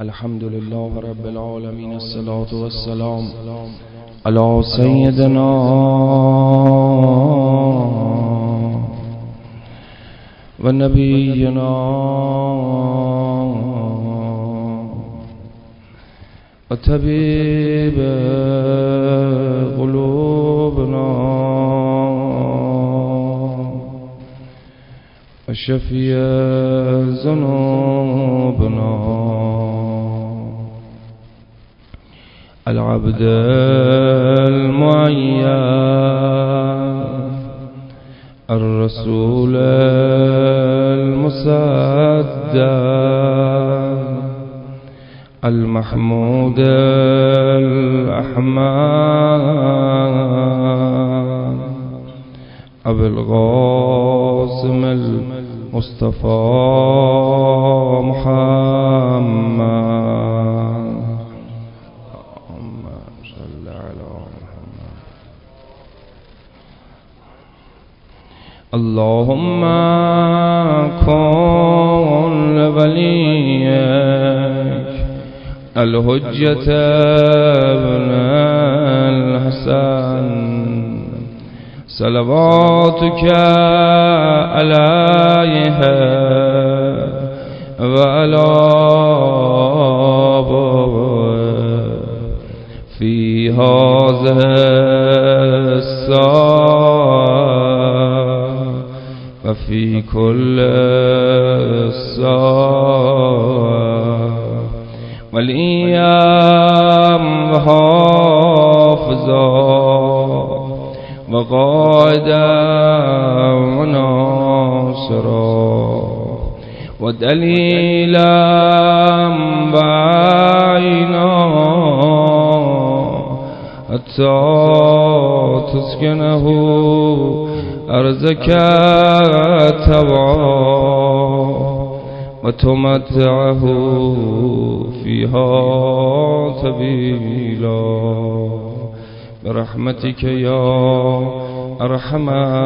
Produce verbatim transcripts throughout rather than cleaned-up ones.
الحمد لله رب العالمين، الصلاة والسلام على سيدنا و نبینا و طبیب قلوبنا و شفیع ذنوبنا العبد المعين الرسول المصدق المحمود الأحمد أبي القاسم المصطفى محمد. اللهم كن لوليك الحجة ابن الحسن صلواتك عليه وعلى آبائه في هذه الساعة وفي كل الساعة والأيام وحافظا وقائدا وناصرا ودليلا بعينا حتى تسكنه أرزك تبعا وتمتعه فيها طويلا برحمتك يا أرحم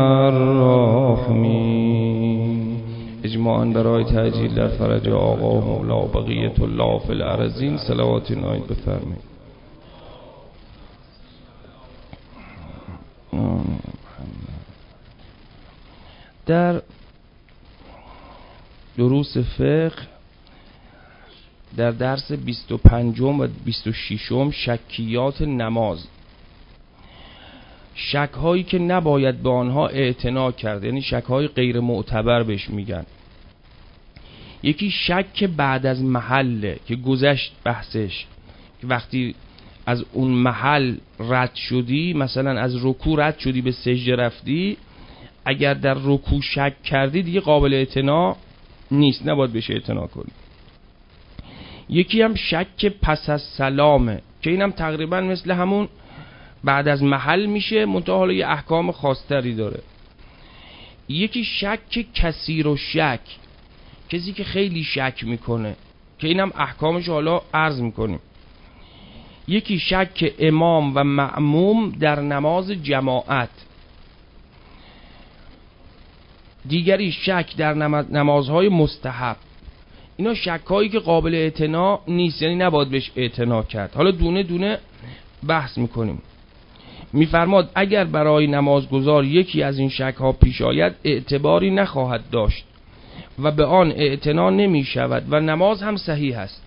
الراحمين. اجماعاً برای تعجیل در فرج آقا و مولا و بقیت الله فی الارضین صلوات نایید بفرمایید. در دروس فقه در درس بیست و پنجم و بیست و ششم شکیات نماز، شک هایی که نباید به آنها اعتنا کرد، یعنی شک های غیر معتبر بهش میگن. یکی شک بعد از محله که گذشت بحثش، که وقتی از اون محل رد شدی، مثلا از رکوع رد شدی به سجده رفتی، اگر در رکوع شک کردی دیگه قابل اعتنا نیست، نباید بهش اعتنا کنی. یکی هم شک پس از سلامه که اینم تقریبا مثل همون بعد از محل میشه، منتها حالا یه احکام خاص‌تری داره. یکی شک کثیر و شک، کسی که خیلی شک میکنه که اینم احکامش حالا عرض میکنیم. یکی شک امام و مأموم در نماز جماعت. دیگری شک در نمازهای مستحب. اینا شک‌هایی که قابل اعتنا نیست، یعنی نباید بهش اعتنا کرد. حالا دونه دونه بحث میکنیم. میفرماد اگر برای نمازگزار یکی از این شک‌ها پیش آید اعتباری نخواهد داشت و به آن اعتنا نمی شود و نماز هم صحیح است.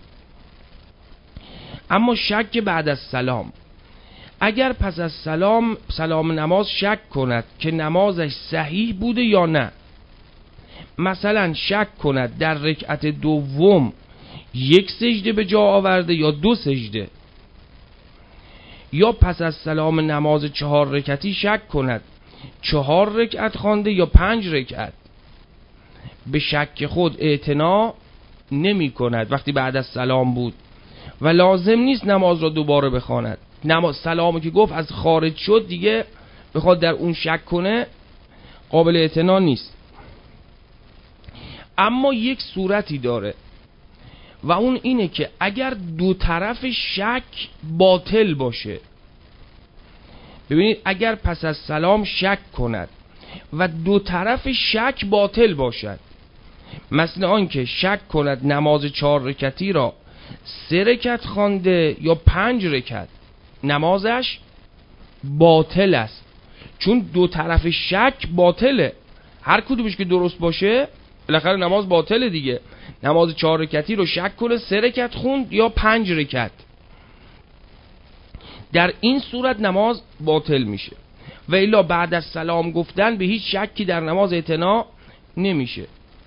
اما شک بعد از سلام، اگر پس از سلام سلام نماز شک کند که نمازش صحیح بوده یا نه، مثلا شک کند در رکعت دوم یک سجده به جا آورده یا دو سجده، یا پس از سلام نماز چهار رکعتی شک کند چهار رکعت خوانده یا پنج رکعت، به شک خود اعتنا نمی کند وقتی بعد از سلام بود و لازم نیست نماز را دوباره بخواند. نماز سلامی که گفت از خارج شد دیگه بخواد در اون شک کنه قابل اعتنا نیست. اما یک صورتی داره و اون اینه که اگر دو طرف شک باطل باشه. ببینید اگر پس از سلام شک کند و دو طرف شک باطل باشد، مثل آن که شک کند نماز چهار رکعتی را سه رکعت خوانده یا پنج رکعت، نمازش باطل است. چون دو طرف شک باطله، هر کدومش که درست باشه بالاخره نماز باطله دیگه. نماز چهار رکعتی رو شک کنه سه رکعت خوند یا پنج رکعت، در این صورت نماز باطل میشه. و الا بعد از سلام گفتن به هیچ شکی در نماز اعتنا نمیشه.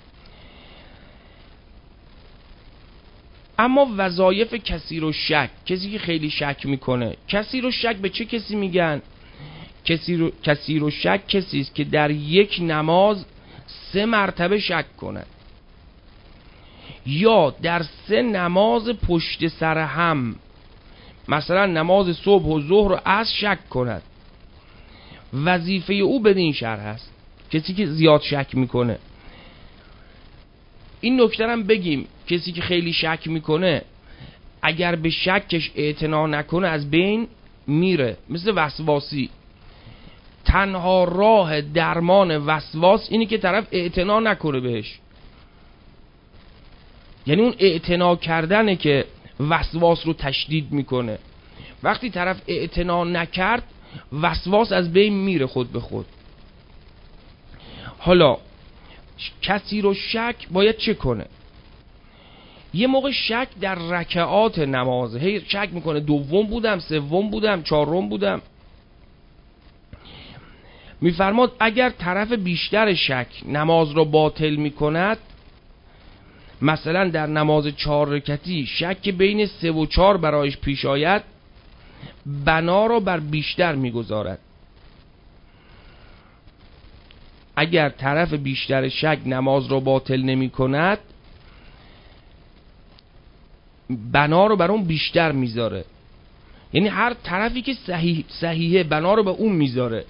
اما وظایف کثیر و شک، کسی که خیلی شک میکنه، کثیر و شک به چه کسی میگن؟ کثیر و شک کسی است که در یک نماز سه مرتبه شک کند یا در سه نماز پشت سر هم، مثلا نماز صبح و ظهر و عصر شک کند. وظیفه او بدین شرح است، کسی که زیاد شک میکنه. این نکته هم بگیم، کسی که خیلی شک میکنه اگر به شکش اعتنا نکنه از بین میره، مثل وسواسی. تنها راه درمان وسواس اینه که طرف اعتنا نکنه بهش، یعنی اون اعتنا کردنه که وسواس رو تشدید میکنه. وقتی طرف اعتنا نکرد وسواس از بین میره خود به خود. حالا کسی رو شک باید چه کنه؟ یه موقع شک در رکعات نمازه، هی شک میکنه دوم بودم، سوم بودم، چهارم بودم. میفرماد اگر طرف بیشتر شک نماز رو باطل میکند، مثلا در نماز چهار رکعتی شک بین سه و چهار برایش پیش آید، بنا رو بر بیشتر میگذارد. اگر طرف بیشتر شک نماز رو باطل نمی کند، بنا رو بر اون بیشتر میذاره. یعنی هر طرفی که صحیح صحیحه بنا رو به اون میذاره.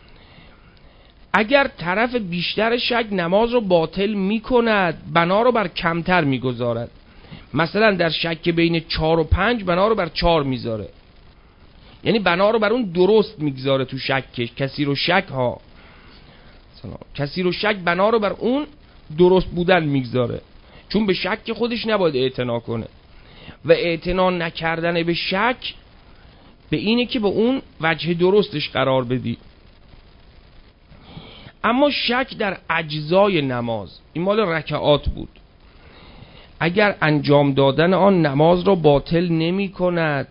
اگر طرف بیشتر شک نماز رو باطل می کند، بنا رو بر کمتر میگذارد. مثلا در شک بین چهار و پنج بنا رو بر چهار میذاره، یعنی بنا رو بر اون درست میگذاره. تو شکش کسی رو شک ها کسی رو شک بنا رو بر اون درست بودن میگذاره، چون به شک خودش نباید اعتنا کنه. و اعتنا نکردن به شک به اینه که به اون وجه درستش قرار بدی. اما شک در اجزای نماز، این مال رکعات بود، اگر انجام دادن آن نماز را باطل نمی کند،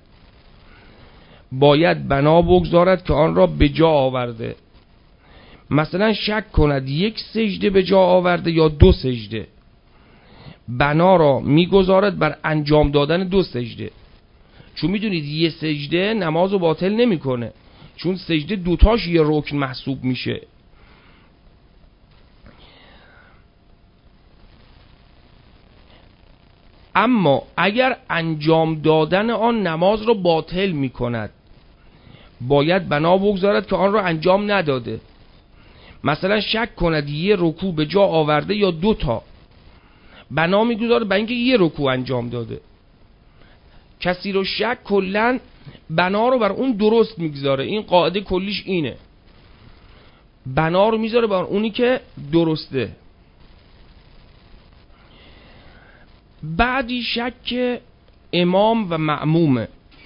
باید بنا بگذارد که آن را به جا آورده. مثلا شک کند یک سجده به جا آورده یا دو سجده، بنا را میگذارد بر انجام دادن دو سجده. چون میدونید یه سجده نماز رو باطل نمیکنه، چون سجده دوتاش یه رکن محسوب میشه. اما اگر انجام دادن آن نماز را باطل میکند، باید بنا بگذارد که آن را انجام نداده. مثلا شک کند یه رکوع به جا آورده یا دو تا، بنا میگذارد برای اینکه یه رکوع انجام داده. کسی رو شک کلن بنا رو بر اون درست میگذاره. این قاعده کلیش اینه، بنا رو میذاره بر اونی که درسته. بعدی شک امام و مأمومه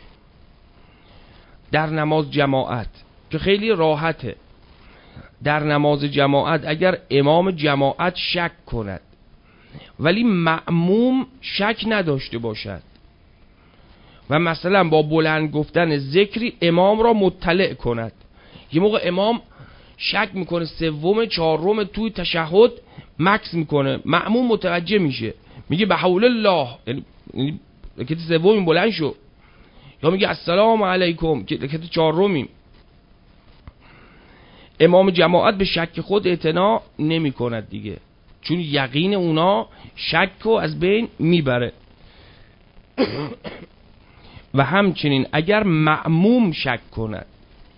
در نماز جماعت که خیلی راحته. در نماز جماعت اگر امام جماعت شک کند ولی مأموم شک نداشته باشد و مثلا با بلند گفتن ذکری امام را مطلع کند، یه موقع امام شک میکنه سوم چهارم توی تشهد مکس میکنه، مأموم متوجه میشه میگه به حول الله، یعنی رکعت سوم بلند شو، یا میگه السلام علیکم که رکعت چهارمیم. امام جماعت به شک خود اعتنا نمی کند دیگه، چون یقین اونا شک رو از بین میبره. و همچنین اگر مأموم شک کند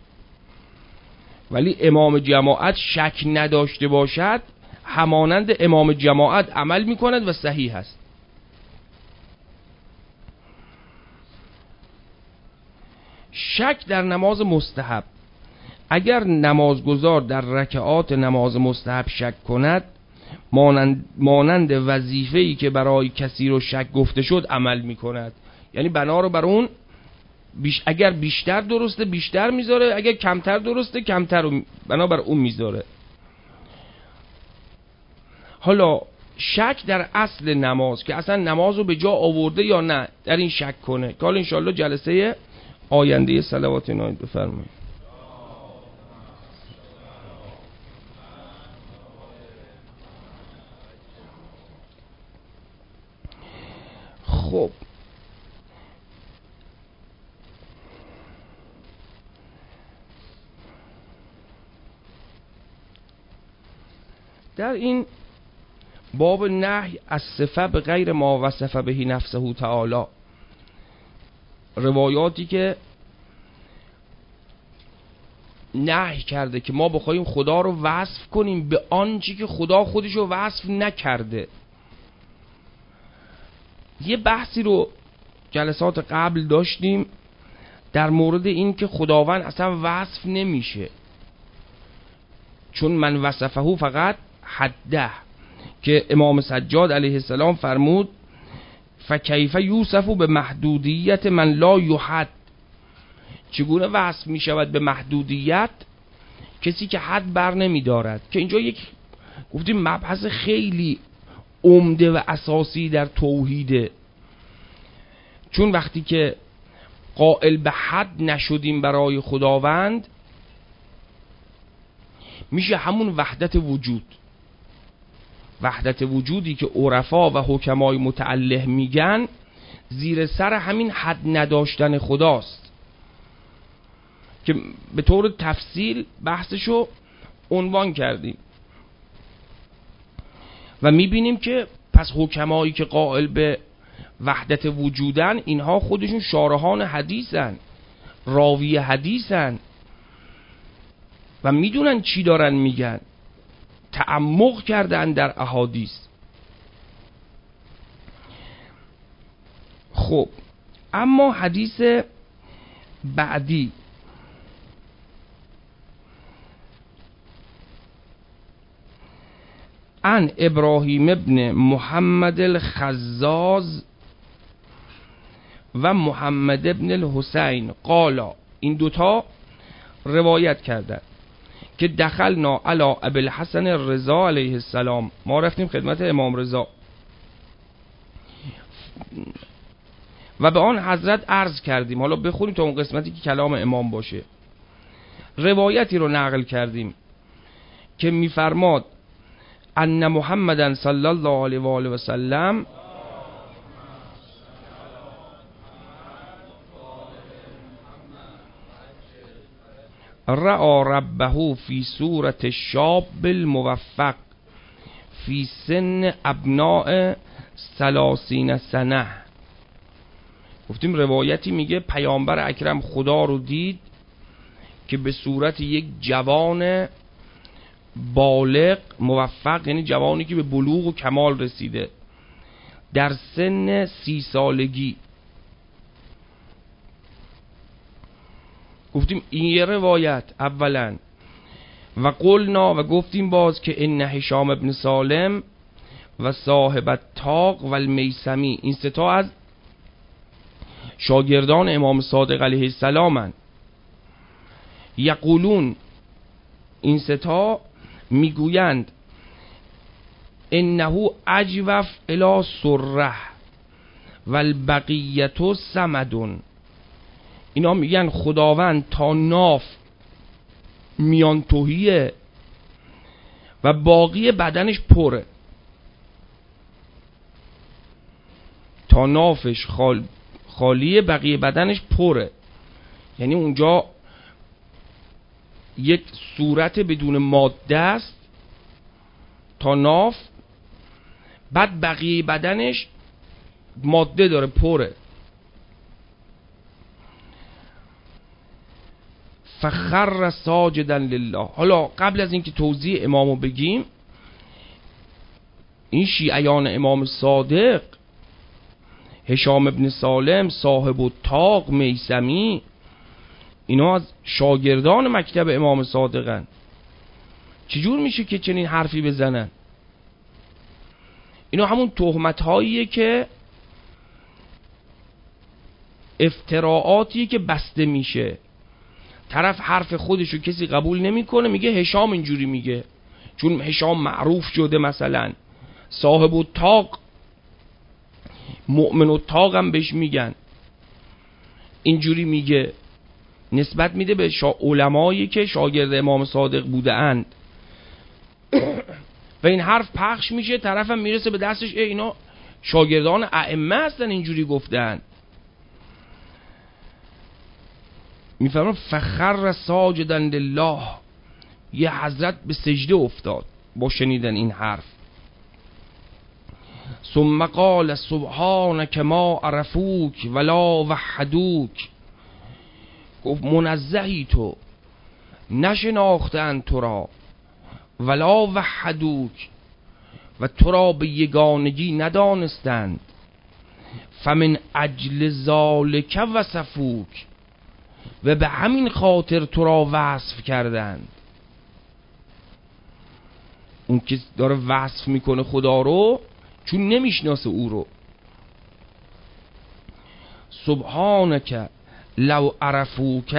ولی امام جماعت شک نداشته باشد، همانند امام جماعت عمل میکند و صحیح است. شک در نماز مستحب، اگر نمازگزار در رکعات نماز مستحب شک کند مانند, مانند وظیفه‌ای که برای کسی رو شک گفته شد عمل میکند. یعنی بنا رو بر اون بیش اگر بیشتر درسته بیشتر میذاره، اگر کمتر درسته کمتر رو بنا بر اون میذاره. حالا شک در اصل نماز که اصلا نماز رو به جا آورده یا نه، در این شک کنه که حالا انشاءالله جلسه آینده صلوات نایید بفرمایید. خب در این باب نهی از صفه به غیر ما وصف بهی نفسه تعالی، روایاتی که نهی کرده که ما بخوایم خدا رو وصف کنیم به آنچه که خدا خودش رو وصف نکرده. یه بحثی رو جلسات قبل داشتیم در مورد این که خداوند اصلا وصف نمیشه، چون من وصفه فقط حده، که امام سجاد علیه السلام فرمود فکیف یوصف به محدودیت من لا یحد، چگونه وصف می شود به محدودیت کسی که حد بر نمی دارد. که اینجا یک گفتیم مبحث خیلی عمده و اساسی در توحیده، چون وقتی که قائل به حد نشدیم برای خداوند میشه همون وحدت وجود، وحدت وجودی که عرفا و حکمای متعله میگن زیر سر همین حد نداشتن خداست، که به طور تفصیل بحثشو عنوان کردیم و میبینیم که پس حکمایی که قائل به وحدت وجودن اینها خودشون شارحان حدیثن، راوی حدیثن و میدونن چی دارن میگن، تعمق کردن در احادیث. خب اما حدیث بعدی عن ابراهیم ابن محمد الخزاز و محمد ابن الحسین قالا، این دوتا روایت کردن که دخلنا علی ابی الحسن الرضا علیه السلام، ما رفتیم خدمت امام رضا و به آن حضرت عرض کردیم. حالا بخونیم تا اون قسمتی که کلام امام باشه. روایتی رو نقل کردیم که میفرماد ان محمدن صلی الله علیه و آله و سلم رأى ربه فی صورت الشاب الموفق فی سن ابناء ثلاثین سنه. گفتیم روایتی میگه پیامبر اکرم خدا رو دید که به صورت یک جوان بالغ موفق، یعنی جوانی که به بلوغ و کمال رسیده، در سن سی سالگی. گفتیم این یه روایت اولا، و قلنا و گفتیم باز که ان هشام ابن سالم و صاحب الطاق و المیسمی، این سه تا از شاگردان امام صادق علیه السلام، یقولون این سه تا میگویند انه اجوف الی سره و البقیت صمدون، اینا میگن خداوند تا ناف میان توهیه و باقی بدنش پره، تا نافش خال خالیه بقیه بدنش پره، یعنی اونجا یک صورت بدون ماده است تا ناف، بعد بقیه بدنش ماده داره پره. فخر ساجدا لله. حالا قبل از اینکه توضیح امامو بگیم، این شیعیان امام صادق، هشام ابن سالم صاحب الطاق میسمی، اینا از شاگردان مکتب امام صادقن. چجور میشه که چنین حرفی بزنن؟ اینا همون تهمت هاییه که افتراعاتیه که بسته میشه. طرف حرف خودشو کسی قبول نمیکنه، میگه هشام اینجوری میگه، چون هشام معروف شده، مثلا صاحب الطاق، مؤمن الطاق هم بهش میگن، اینجوری میگه، نسبت میده به شا... علمایی که شاگرد امام صادق بوده اند و این حرف پخش میشه، طرف هم میرسه به دستش ای اینا شاگردان ائمه هستن اینجوری گفتن. میفرمان فخر ساجدا لله، یه حضرت به سجده افتاد با شنیدن این حرف. ثم قال سبحانك ما عرفوک ولا وحدوک، گفت منزهی تو، نشناختند تو را، ولا وحدوک، و تو را به یگانگی ندانستند، فمن اجل ذالک وصفوک، و به همین خاطر تو را وصف کردند. اون که داره وصف میکنه خدا رو چون نمیشناسه او رو. سبحانک لو عرفوک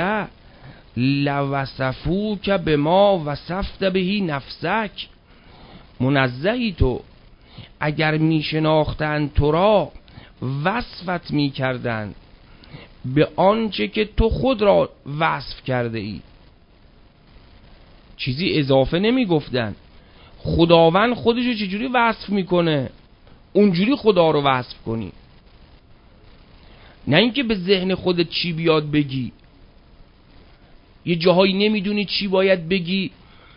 لوصفوک بما وصفت بهی نفسک، منزهی تو، اگر میشناختند تو را وصفت میکردند به آنچه که تو خود را وصف کرده ای، چیزی اضافه نمی گفتن. خداوند خودشو چجوری وصف میکنه اونجوری خدا رو وصف کنی، نه اینکه به ذهن خودت چی بیاد بگی. یه جاهایی نمیدونی چی باید بگی.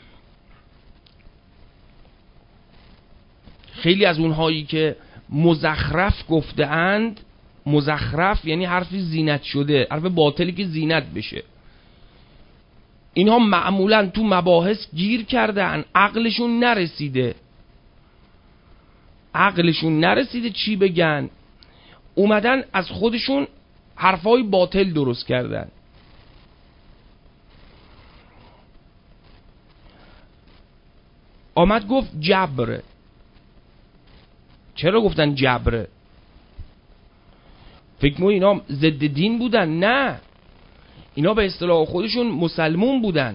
خیلی از اونهایی که مزخرف گفته اند، مزخرف یعنی حرفی زینت شده، حرف باطلی که زینت بشه، اینها معمولا تو مباحث گیر کردن، عقلشون نرسیده عقلشون نرسیده چی بگن، اومدن از خودشون حرفای باطل درست کردن. آمد گفت جبره. چرا گفتن جبره؟ فکر مو اینا ضد دین بودن؟ نه، اینا به اصطلاح خودشون مسلمون بودن.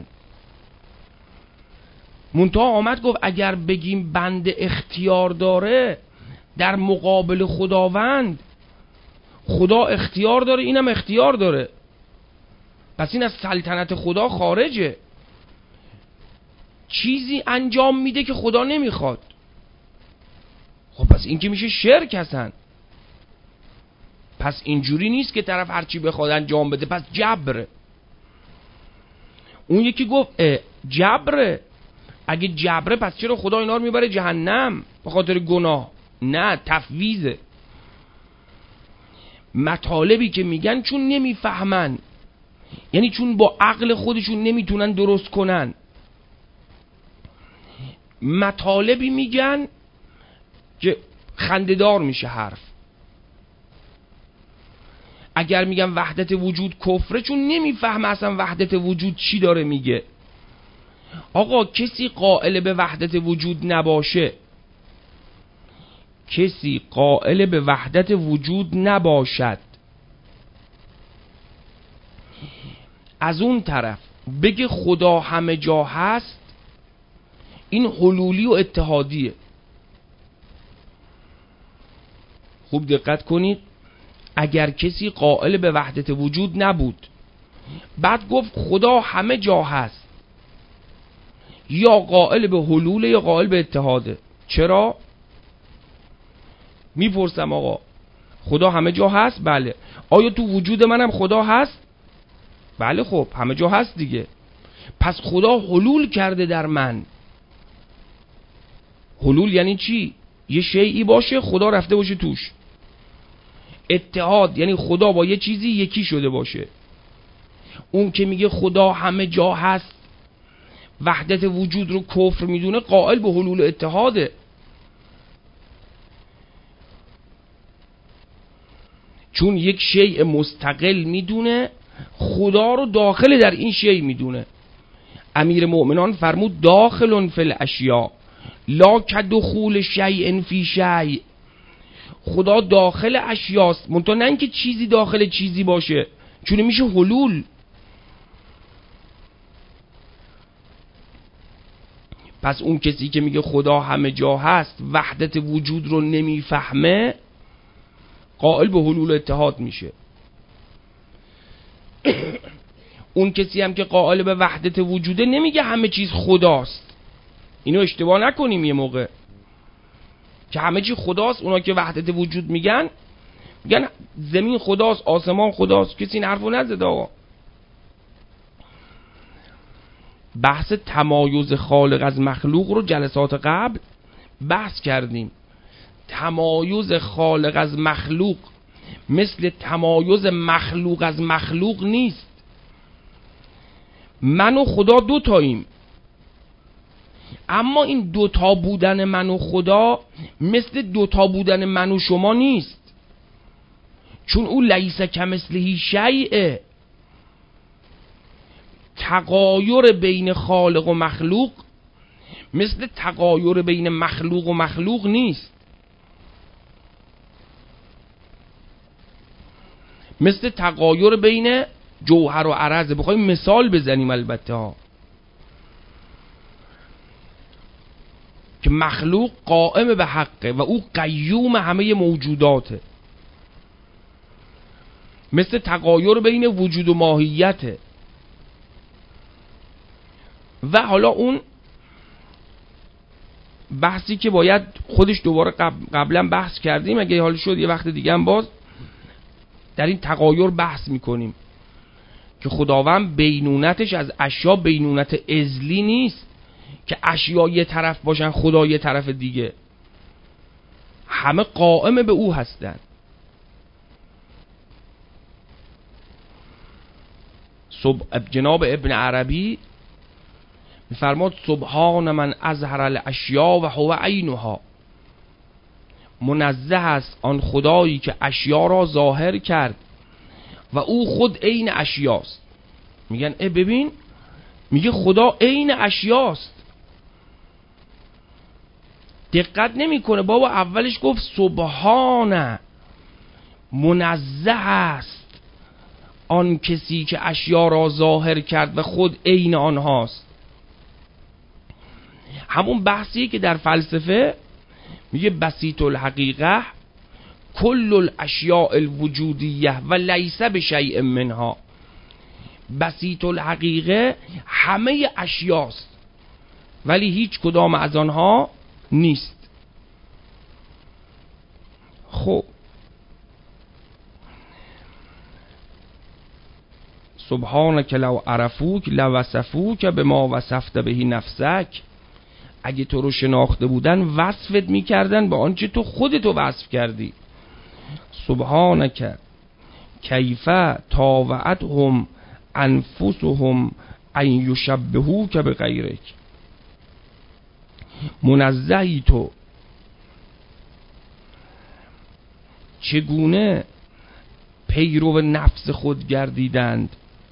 منتها آمد گفت اگر بگیم بنده اختیار داره در مقابل خداوند، خدا اختیار داره اینم اختیار داره، پس این از سلطنت خدا خارجه، چیزی انجام میده که خدا نمیخواد. خب پس این که میشه شرک هستن. پس اینجوری نیست که طرف هرچی بخواد انجام بده، پس جبره. اون یکی گفت جبره، اگه جبره پس چرا خدا اینا رو میبره جهنم به خاطر گناه؟ نه، تفویضه. مطالبی که میگن چون نمیفهمن، یعنی چون با عقل خودشون نمیتونن درست کنن، مطالبی میگن که خنده‌دار میشه حرف. اگر میگن وحدت وجود کفره، چون نمیفهمه اصلا وحدت وجود چی داره میگه. آقا کسی قائل به وحدت وجود نباشه، کسی قائل به وحدت وجود نباشد، از اون طرف بگه خدا همه جا هست، این حلولی و اتحادیه. خوب دقت کنید، اگر کسی قائل به وحدت وجود نبود بعد گفت خدا همه جا هست، یا قائل به حلول یا قائل به اتحاده. چرا؟ میپرسم آقا خدا همه جا هست؟ بله. آیا تو وجود منم خدا هست؟ بله. خب همه جا هست دیگه. پس خدا حلول کرده در من. حلول یعنی چی؟ یه شیئی باشه خدا رفته باشه توش. اتحاد یعنی خدا با یه چیزی یکی شده باشه. اون که میگه خدا همه جا هست، وحدت وجود رو کفر میدونه، قائل به حلول اتحاده. چون یک شیء مستقل میدونه، خدا رو داخل در این شیء میدونه. امیر مؤمنان فرمود داخلون فی الاشیاء لا کدخول شیء فی شیء، خدا داخل اشیاست، منتها نه اینکه چیزی داخل چیزی باشه، چون میشه حلول. پس اون کسی که میگه خدا همه جا هست، وحدت وجود رو نمیفهمه، قائل به حلول اتحاد میشه. اون کسی هم که قائل به وحدت وجوده نمیگه همه چیز خداست. اینو اشتباه نکنیم یه موقع که همه چیز خداست. اونا که وحدت وجود میگن میگن زمین خداست، آسمان خداست. کسی این حرفو نزد آقا. بحث تمایز خالق از مخلوق رو جلسات قبل بحث کردیم. تمایز خالق از مخلوق مثل تمایز مخلوق از مخلوق نیست. من و خدا دو تاییم، اما این دوتا بودن من و خدا مثل دوتا بودن من و شما نیست، چون او لیس کمثله شیء. تغایر بین خالق و مخلوق مثل تغایر بین مخلوق و مخلوق نیست. مثل تغایر بین جوهر و عرض. بخوایم مثال بزنیم البته ها، که مخلوق قائم به حقه و او قیوم همه موجوداته، مثل تغایر بین وجود و ماهیته. و حالا اون بحثی که باید خودش دوباره قبلا بحث کردیم، اگه حال شد یه وقت دیگه هم باز در این تغایر بحث میکنیم که خداوند بینونتش از اشیا بینونت ازلی نیست که اشیا یه طرف باشن خدا یه طرف دیگه، همه قائم به او هستن. جناب ابن عربی میفرماد سبحان من اظهر الاشیاء و هو عینها، منزه است آن خدایی که اشیا را ظاهر کرد و او خود عین اشیاست. میگن اه ببین، میگه خدا عین اشیاست. دقت نمیکنه بابا، اولش گفت سبحان، منزه است آن کسی که اشیا را ظاهر کرد و خود عین آنهاست. همون بحثیه که در فلسفه میگه بسیط الحقیقه کل الاشیاء الوجودیه و لیس بشیء منها. بسیط الحقیقه همه اشیاست ولی هیچ کدام از آنها نیست. خب سبحانك لو عرفوک لوصفوک بما وصفت به نفسک. اگه تو رو شناخته بودن وصفت میکردن به آنچه تو خودتو وصف کردی. سبحانک کیف طاوعتهم انفسهم ان یشبهوک بغیرک. منزهی تو، چگونه پیرو نفس خود گردیدند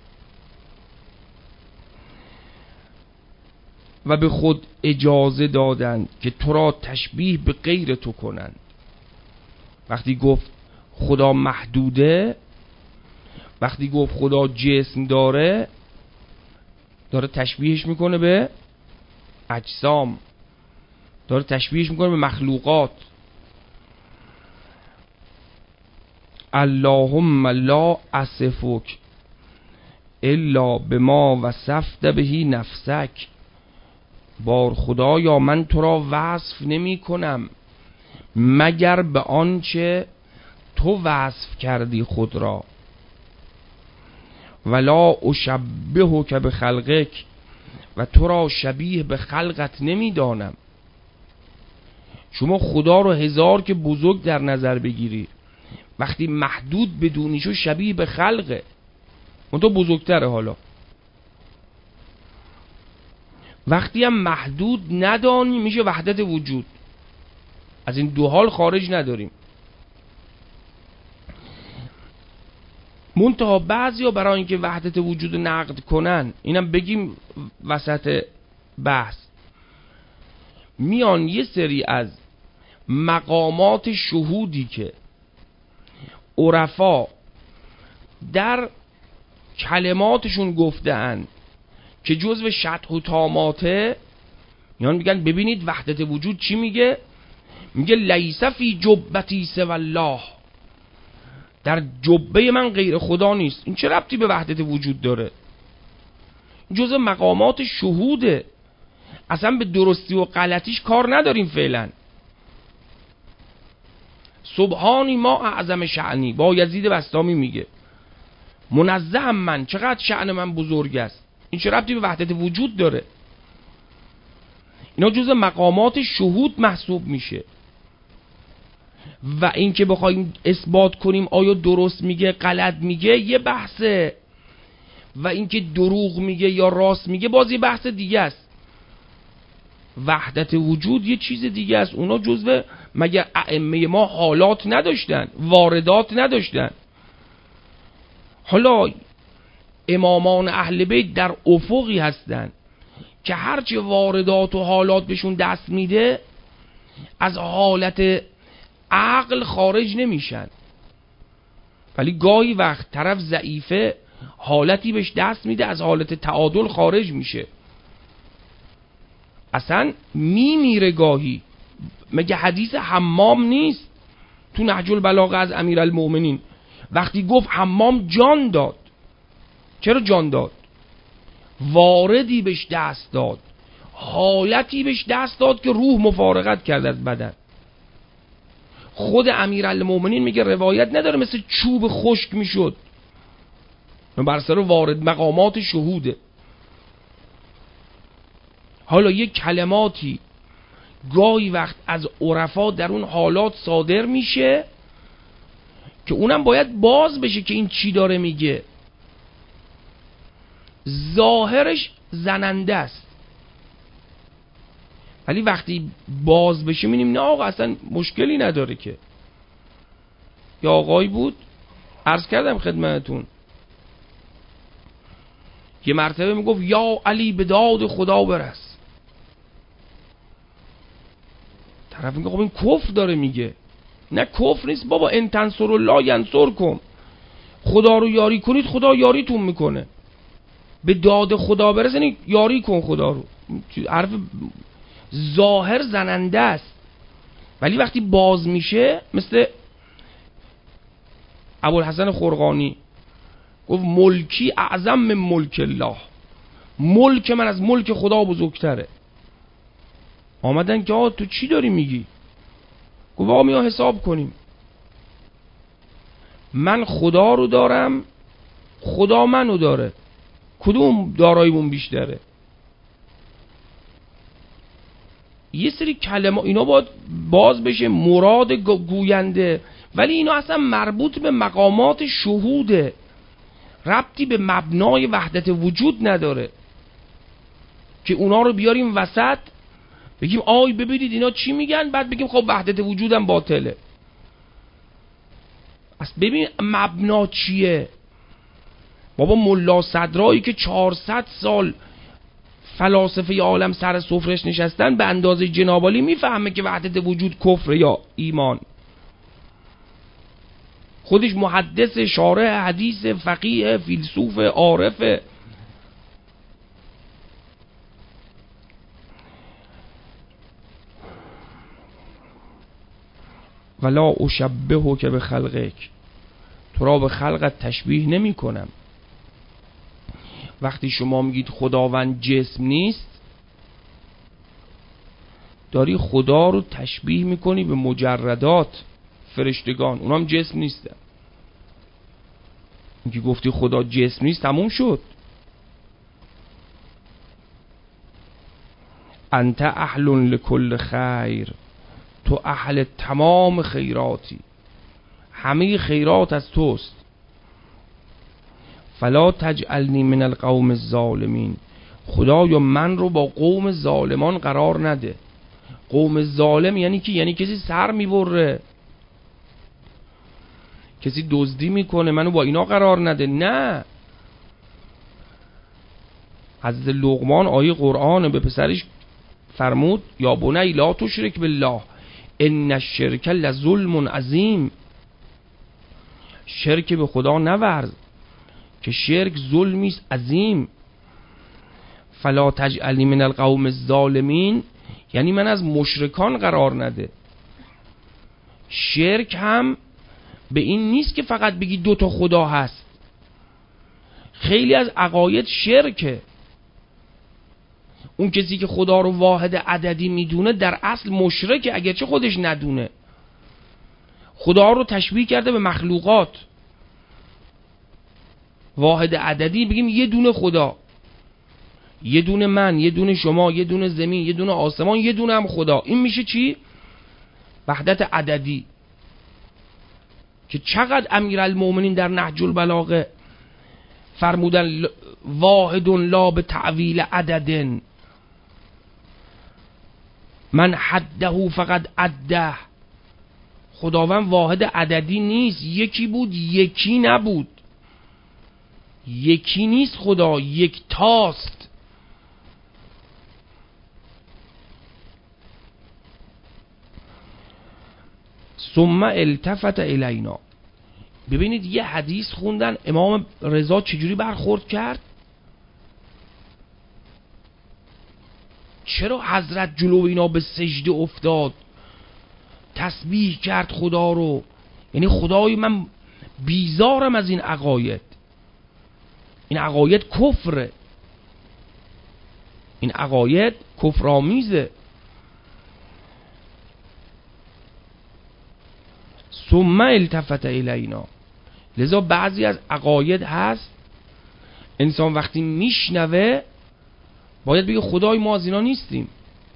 و به خود اجازه دادند که تو را تشبیه به غیر تو کنند. وقتی گفت خدا محدوده، وقتی گفت خدا جسم داره، داره تشبیهش میکنه به اجسام، داره تشبیهش میکنه به مخلوقات. اللهم لا اصفک الا بما وصفت به نفسک. بار خدایا من تو را وصف نمی کنم مگر به آنچه تو وصف کردی خود را. ولا اشبهک به خلقک، و تو را شبیه به خلقت نمی دانم. شما خدا رو هزار که بزرگ در نظر بگیری، وقتی محدود بدونیشو شبیه به خلقه، اون تو بزرگتره. حالا وقتی هم محدود ندانی میشه وحدت وجود. از این دو حال خارج نداریم. منتها بعضیا برای اینکه وحدت وجود نقد کنن، اینم بگیم وسط بحث، میان یه سری از مقامات شهودی که عرفا در کلماتشون گفته‌اند که جزو شطح و طاماته، میان میگن ببینید وحدت وجود چی میگه؟ میگه لیس فی جبتی سوی الله، در جبه من غیر خدا نیست. این چه ربطی به وحدت وجود داره؟ جزء مقامات شهوده، اصلا به درستی و غلطیش کار نداریم فعلا. سبحانی ما اعظم شعنی، با یزید بسطامی میگه منزهم من، چقدر شأن من بزرگ است. این چه ربطی به وحدت وجود داره؟ اینا جزء مقامات شهود محسوب میشه. و این که بخوایم اثبات کنیم آیا درست میگه غلط میگه یه بحثه، و این که دروغ میگه یا راست میگه باز یه بحث دیگه است. وحدت وجود یه چیز دیگه است. اونا جزء، مگه ائمه ما حالات نداشتن، واردات نداشتن؟ حالا امامان اهل بیت در افقی هستن که هرچی واردات و حالات بهشون دست میده از حالت عقل خارج نمیشن، ولی گاهی وقت طرف ضعیفه حالتی بهش دست میده از حالت تعادل خارج میشه، اصلا میمیره گاهی. مگه حدیث حمام نیست تو نهج البلاغه از امیرالمومنین؟ وقتی گفت حمام جان داد. چرا جان داد؟ واردی بهش دست داد، حالتی بهش دست داد که روح مفارقت کرد از بدن. خود امیرالمومنین میگه روایت نداره مثل چوب خشک میشد، بر سر وارد مقامات شهوده. حالا یک کلماتی گاهی وقت از عرفا در اون حالات صادر میشه که اونم باید باز بشه که این چی داره میگه. ظاهرش زننده است، ولی وقتی باز بشه می‌بینیم نه آقا اصلا مشکلی نداره. که یا آقایی بود عرض کردم خدمتتون، یه مرتبه میگفت یا علی به داد خدا برس. طرف میگه خب این کفر داره میگه. نه کفر نیست بابا، ان تنصر الله ینصرکم، خدا رو یاری کنید خدا یاریتون میکنه. به داد خدا برس یعنی یاری کن خدا رو. حرف ظاهر زننده است، ولی وقتی باز میشه مثل ابوالحسن خرقانی گفت ملکی اعظم من ملک الله، ملک من از ملک خدا بزرگتره. آمدن که آه تو چی داری میگی؟ گفت آقا میان حساب کنیم، من خدا رو دارم خدا منو داره، کدوم داراییمون بیشتره؟ یه سری کلمه اینا باید باز بشه مراد گوینده، ولی اینا اصلا مربوط به مقامات شهوده، ربطی به مبنای وحدت وجود نداره که اونا رو بیاریم وسط بگیم آی ببینید اینا چی میگن، بعد بگیم خب وحدت وجودم باطله. اصلا ببین مبنا چیه؟ بابا ملا صدرایی که چهارصد سال فلاسفه عالم سر سفرش نشستن به اندازه جنابالی میفهمه که وحدت وجود کفر یا ایمان. خودش محدث، شارح حدیث، فقیه، فیلسوف، عارف. ولا اشبهه که به خلقک، تو را به خلقت تشبیه نمی کنم. وقتی شما میگید خداوند جسم نیست، داری خدا رو تشبیه میکنی به مجردات، فرشتگان، اونا هم جسم نیستن. اینکه گفتی خدا جسم نیست تموم شد. انت اهل لکل خیر، تو اهل تمام خیراتی، همه خیرات از توست. فلا تجعلنی من القوم الظالمین، خدایا من رو با قوم ظالمان قرار نده. قوم ظالم یعنی کی؟ یعنی کسی سر میبره، کسی دزدی میکنه، منو با اینا قرار نده. نه، حضرت لقمان آیه قرآن به پسرش فرمود یا بنی لا تشرک بالله ان الشرک لظلم عظیم، شرک به خدا نورز که شرک ظلمی است عظیم. فلا تجعلنی من القوم الظالمین، یعنی من از مشرکان قرار نده. شرک هم به این نیست که فقط بگی دو تا خدا هست، خیلی از عقاید شرکه. اون کسی که خدا رو واحد عددی میدونه در اصل مشرکه، اگرچه خودش ندونه. خدا رو تشبیه کرده به مخلوقات. واحد عددی بگیم یه دونه خدا، یه دونه من، یه دونه شما، یه دونه زمین، یه دونه آسمان، یه دونه هم خدا. این میشه چی؟ وحدت عددی. که چقدر امیرالمومنین در نهج البلاغه فرمودن واحد لا به تعویل عدد، من حده فقط عده. خداوند واحد عددی نیست، یکی بود یکی نبود. یکی نیست خدا، یک تاست. ثم التفت الینا. ببینید یه حدیث خوندن امام رضا چجوری برخورد کرد. چرا حضرت جلو اینا به سجده افتاد، تسبیح کرد خدا رو؟ یعنی خدای من بیزارم از این عقاید. این عقاید کفره، این عقاید کفرآمیزه. ثم التفت الینا. لذا بعضی از عقاید هست انسان وقتی میشنوه باید بگه خدای ما از اینا نیستیم.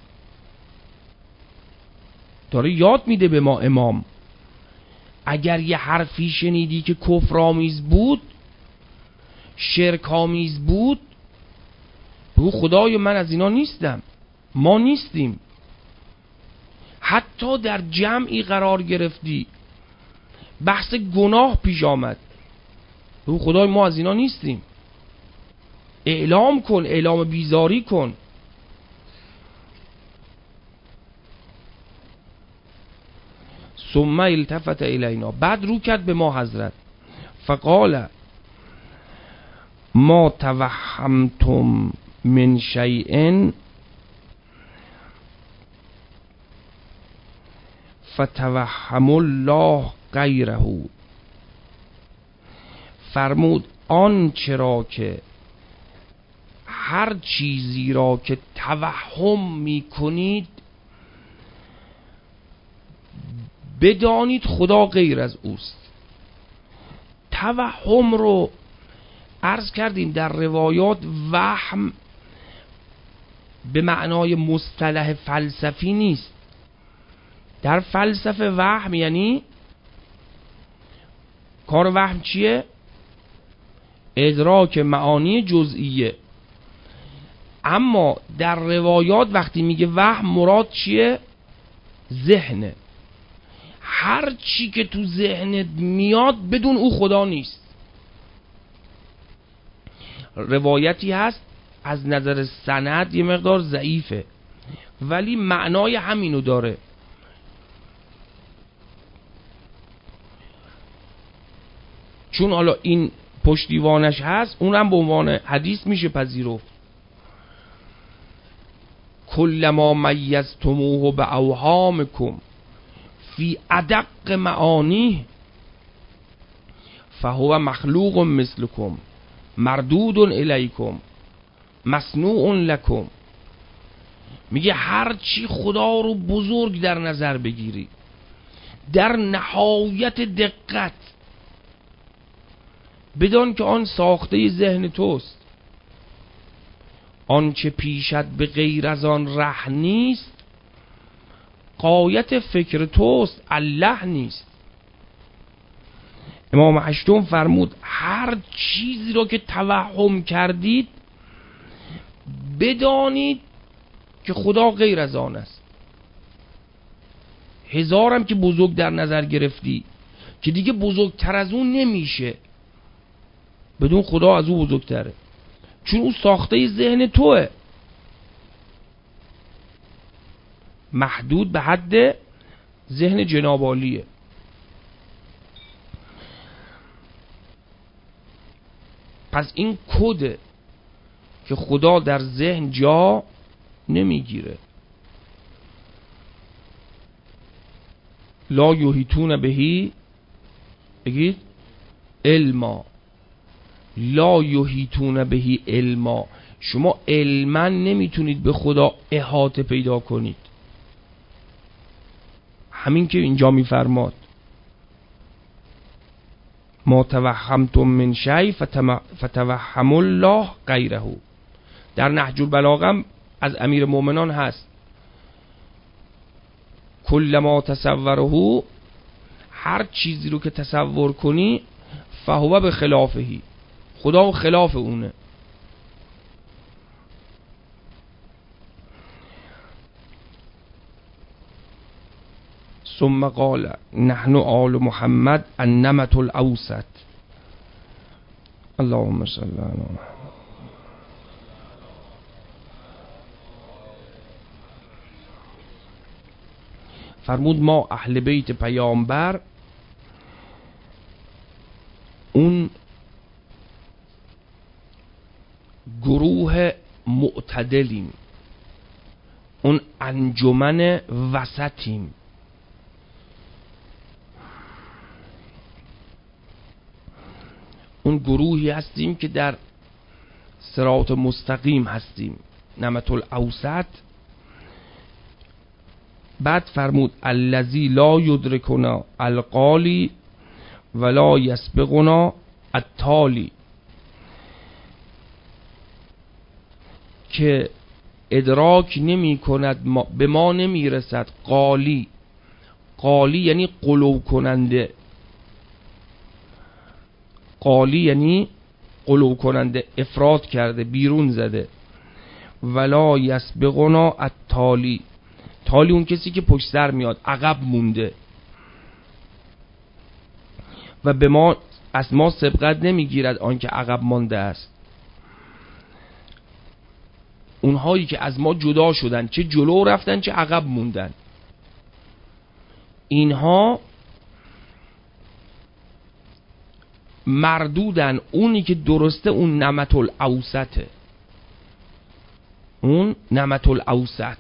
داره یاد میده به ما امام، اگر یه حرفی شنیدی که کفرآمیز بود، شرک‌آمیز بود، بگو خدای من از اینا نیستم، ما نیستیم. حتی در جمعی قرار گرفتی، بحث گناه پیش آمد، بگو خدای ما از اینا نیستیم. اعلام کن، اعلام بیزاری کن. ثم التفت الینا. بعد رو کرد به ما حضرت. فقال ما توهمتم من شیء فتوهم الله غیره. فرمود آن چرا که هر چیزی را که توهم می کنید بدانید خدا غیر از اوست. توهم رو عرض کردیم در روایات وهم به معنای مصطلح فلسفی نیست. در فلسفه وهم یعنی کار وهم چیه؟ ادراک معانی جزئیه. اما در روایات وقتی میگه وهم مراد چیه؟ ذهنه. هر چی که تو ذهنت میاد بدون او خدا نیست. روایتی هست از نظر سند یه مقدار ضعیفه ولی معنای همینو داره. چون حالا این پشتیوانش هست اونم به عنوان حدیث میشه پذیرفت. کلما میزتموه به اوهامکم فی ادق معانی فهو مخلوق مثلکم مردود الیکم مصنوع لکم. میگه هر چی خدا رو بزرگ در نظر بگیری در نهایت دقت، بدان که آن ساخته ذهن توست. آنچه پیشت به غیر از آن ره نیست غایت فکر توست، الله نیست. امام هشتم فرمود هر چیزی را که توهم کردید بدانید که خدا غیر از آن است. هزارم که بزرگ در نظر گرفتی که دیگه بزرگتر از اون نمیشه، بدون خدا از او بزرگتره، چون او ساخته ذهن توه. محدود به حد ذهن جناب عالیه. پس این کده که خدا در ذهن جا نمیگیره. لا یحیطون بهی، بگید علما، لا یحیطون بهی علما. شما علما نمیتونید به خدا احاطه پیدا کنید. همین که اینجا میفرماد ما توهمتم من شیء فتوهم الله غیره. در نهج البلاغه از امیر المؤمنان هست کل ما تصوره، هر چیزی رو که تصور کنی فهو به خلافهی، خدا خلاف اونه. ثم قال نحن آل محمد النمط الاوسط. اللهم صل علی محمد. فرمود ما اهل بیت پیامبر اون گروه معتدلیم، اون انجمن وسطیم. اون گروهی هستیم که در صراط مستقیم هستیم، نمط الاوسط. بعد فرمود الذی لا یدرکنا القالی ولا یسبقنا التالی، که ادراک نمی کند، ما به ما نمی رسد قالی. قالی یعنی قلو کننده، قالی یعنی قلو کننده، افراد کرده، بیرون زده. ولا یسبقنا التالی، تالی اون کسی که پشت سر میاد، عقب مونده و به ما از ما سبقت نمیگیرد آنکه عقب مانده است. اونهایی که از ما جدا شدن، چه جلو رفتن چه عقب موندن، اینها مردودن. اونی که درسته اون نمط الاوسطه، اون نمط الاوسط.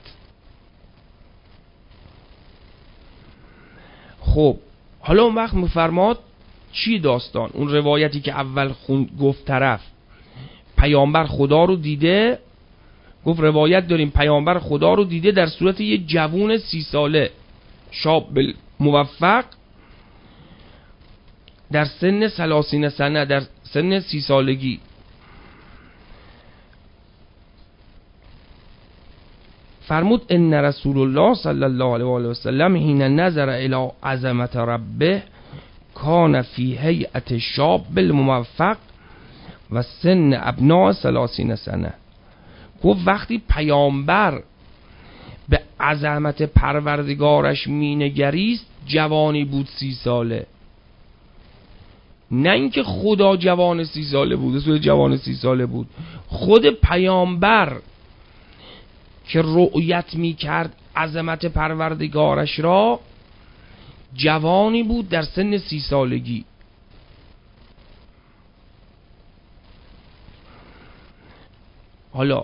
خب حالا اون وقت میفرماد چی داستان؟ اون روایتی که اول خوند گفت طرف پیامبر خدا رو دیده، گفت روایت داریم پیامبر خدا رو دیده در صورت یه جوون سی ساله، شاب موفق، در سن ثلاثین سنه، در سن سی سالگی. فرمود ان رسول الله صلی الله علیه و آله و سلم حین نظر الی عظمت ربه کان فی هیئت شاب الموفق و سن ابناء ثلاثین سنه. گفت وقتی پیامبر به عظمت پروردگارش مینگریست جوانی بود، سی ساله. نه اینکه خدا جوان سی ساله بود، خود جوان سی ساله بود، خود پیامبر که رؤیت میکرد عظمت پروردگارش را جوانی بود در سن سی سالگی. حالا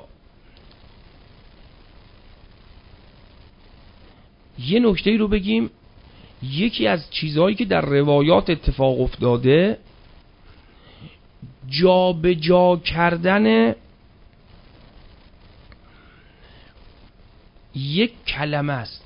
یه نکته رو بگیم. یکی از چیزهایی که در روایات اتفاق افتاده جا به جا کردن یک کلمه است.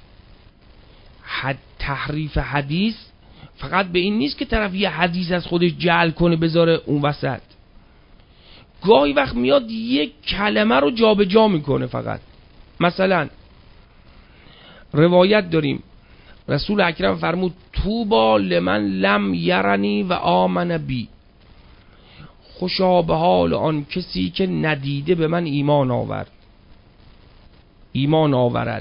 حد تحریف حدیث فقط به این نیست که طرف یه حدیث از خودش جعل کنه بذاره اون وسط. گاهی وقت میاد یک کلمه رو جا به جا میکنه فقط. مثلا روایت داریم رسول اکرم فرمود طوبی لمن لم یرنی و آمن بی، خوشا به حال آن کسی که ندیده به من ایمان آورد، ایمان آورد.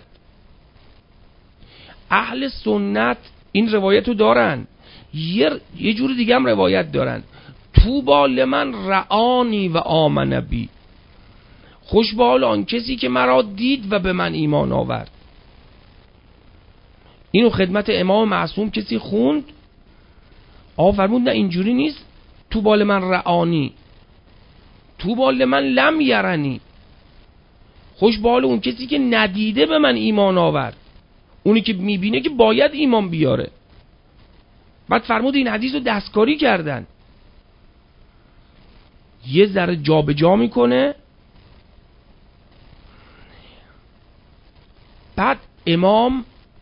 اهل سنت این روایت رو دارن، یه, یه جور دیگه هم روایت دارن طوبی لمن رعانی و آمن بی، خوش به حال آن کسی که مرا دید و به من ایمان آورد. اینو خدمت امام معصوم کسی خوند؟ آقا فرمود نه اینجوری نیست. تو بال من رعانی، تو بال من لم یرنی. خوش بال اون کسی که ندیده به من ایمان آورد. اونی که میبینه که باید ایمان بیاره. بعد فرمود این حدیث رو دستکاری کردن. یه ذره جا به جا میکنه. بعد امام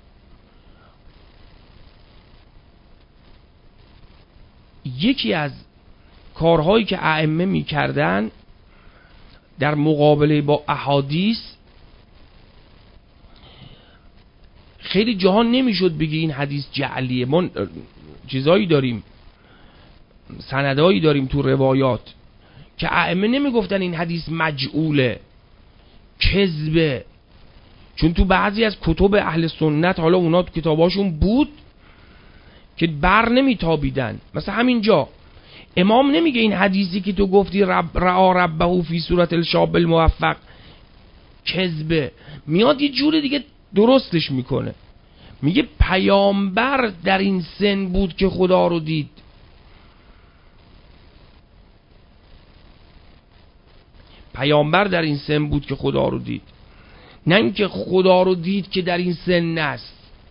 یکی از کارهایی که ائمه میکردن در مقابله با احادیث، خیلی جهان نمیشد بگی این حدیث جعلیه. ما چیزایی داریم، سندایی داریم تو روایات که ائمه نمیگفتن این حدیث مجعوله، کذبه. چون تو بعضی از کتب اهل سنت، حالا اونا تو کتاباشون بود که بر نمیتابیدن. مثلا همینجا امام نمیگه این حدیثی که تو گفتی رب رعا ربه فی صورت الشاب الموفق کذبه، میاد یه جور دیگه درستش میکنه. میگه پیامبر در این سن بود که خدا رو دید. پیامبر در این سن بود که خدا رو دید، نه اینکه خدا رو دید که در این سن است.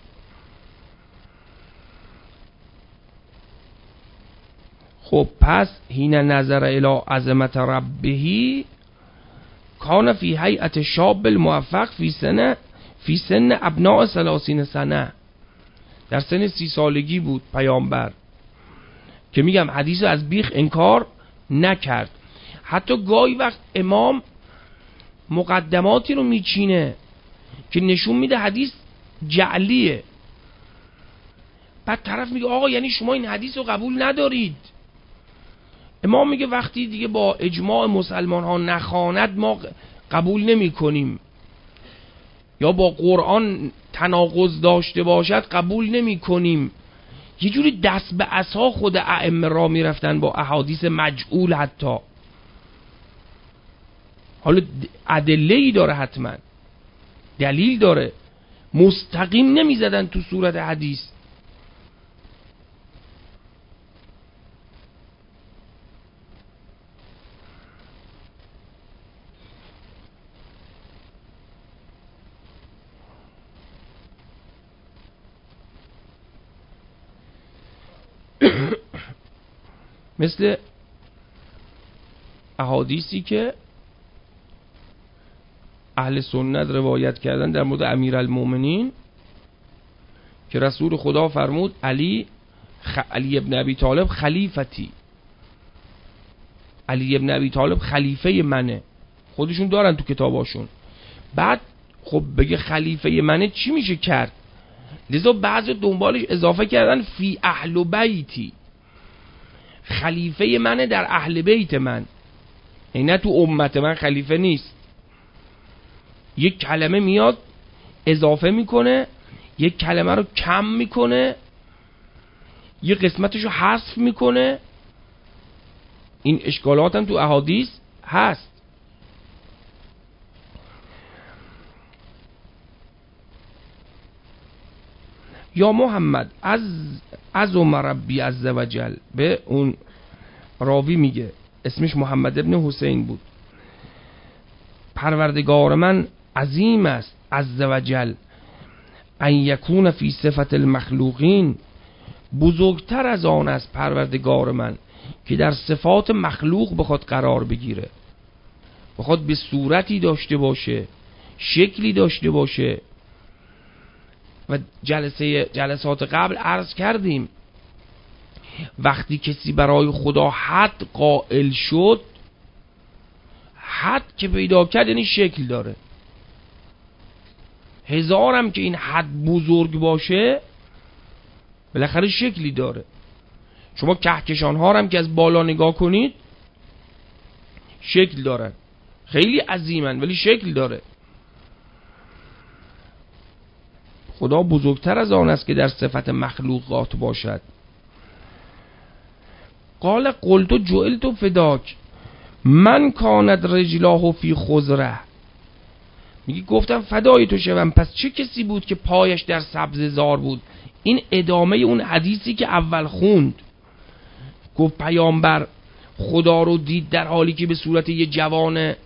خب پس حین نظر الی عظمت ربه کان فی هیئت شاب الموفق فی سنه فی سن ابناء ثلاثین سنه. در سن سی سالگی بود پیامبر که میگم حدیث از بیخ انکار نکرد. حتی گاهی وقت امام مقدماتی رو میچینه که نشون میده حدیث جعلیه. بعد طرف میگه آقا یعنی شما این حدیث رو قبول ندارید؟ امام میگه وقتی دیگه با اجماع مسلمان ها نخواند ما قبول نمی کنیم، یا با قرآن تناقض داشته باشد قبول نمی کنیم. یه جوری دست به عصا خود ائمه را میرفتن با احادیث مجعول. حتی حالا ادله ای داره، حتما دلیل داره، مستقیم نمیزدن تو صورت حدیث. مثل احادیثی که اهل سنت روایت کردن در مورد امیرالمومنین که رسول خدا فرمود علی خ... علی ابن ابی طالب خلیفتی، علی ابن ابی طالب خلیفه منه. خودشون دارن تو کتاباشون. بعد خب بگه خلیفه منه چی میشه کرد؟ لذا بعضی دنبالش اضافه کردن فی اهل بیتی، خلیفه منه در اهل بیت من، این نه تو امت من خلیفه نیست. یک کلمه میاد اضافه میکنه، یک کلمه رو کم میکنه، یک قسمتشو حذف میکنه. این اشکالات هم تو احادیث هست. یا محمد از از ربی عز وجل، به اون راوی میگه اسمش محمد ابن حسین بود، پروردگار من عظیم است عز وجل ان یکون فی صفت المخلوقین، بزرگتر از آن است پروردگار من که در صفات مخلوق بخواد قرار بگیره، بخواد به صورتی داشته باشه، شکلی داشته باشه. و جلسه جلسات قبل عرض کردیم وقتی کسی برای خدا حد قائل شد، حد که پیدا کرد یعنی شکل داره. هزارم که این حد بزرگ باشه بالاخره شکلی داره. شما کهکشان ها هم که از بالا نگاه کنید شکل دارن، خیلی عظیمن ولی شکل داره. خدا بزرگتر از آن است که در صفت مخلوقات باشد. قال قلت جعلت فداک من کاند رجلاه فی خضره، میگه گفتم فدای تو شوم، پس چه کسی بود که پایش در سبززار بود؟ این ادامه اون حدیثی که اول خوند، گفت پیامبر خدا رو دید در حالی که به صورت یه جوان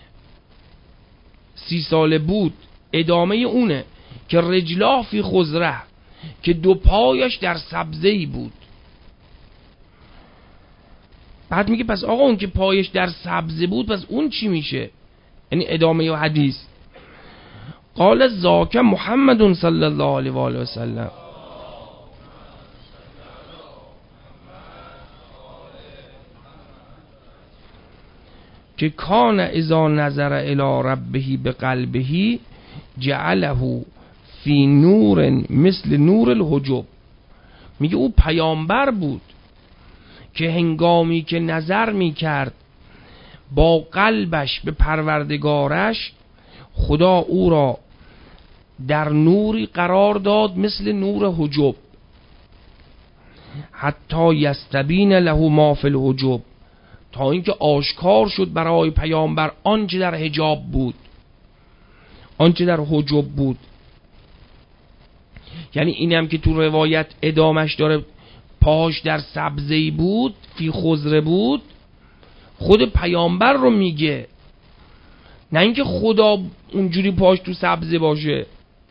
سی ساله بود. ادامه اونه که رجلا فی خضره، که دو پایش در سبزه‌ای بود. بعد میگه پس آقا اون که پایش در سبزه بود پس اون چی میشه؟ یعنی ادامه حدیث. قال ذاک محمد صلی الله علیه و آله و سلم، که کان اذا نظر الی ربه بقلبه جعله فی نور مثل نور الحجب. میگه او پیامبر بود که هنگامی که نظر میکرد با قلبش به پروردگارش، خدا او را در نوری قرار داد مثل نور حجب، حتی یستبین له ما فی الحجب، تا اینکه آشکار شد برای پیامبر آنچه در حجاب بود، آنچه در حجب بود. یعنی این هم که تو روایت ادامش داره پاش در سبزه‌ای بود، فی خضره بود، خود پیامبر رو میگه، نه اینکه خدا اونجوری پاش تو سبزه باشه.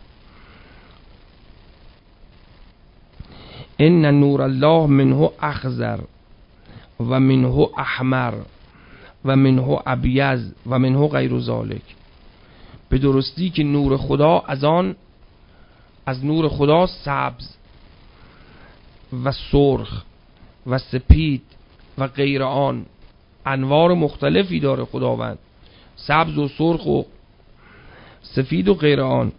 ان نور الله منه اخضر و منه احمر و منه ابیض و منه غیر ذلک. به درستی که نور خدا از آن از نور خدا سبز و سرخ و سپید و غیر آن، انوار مختلفی داره خداوند، سبز و سرخ و سفید و غیر آن.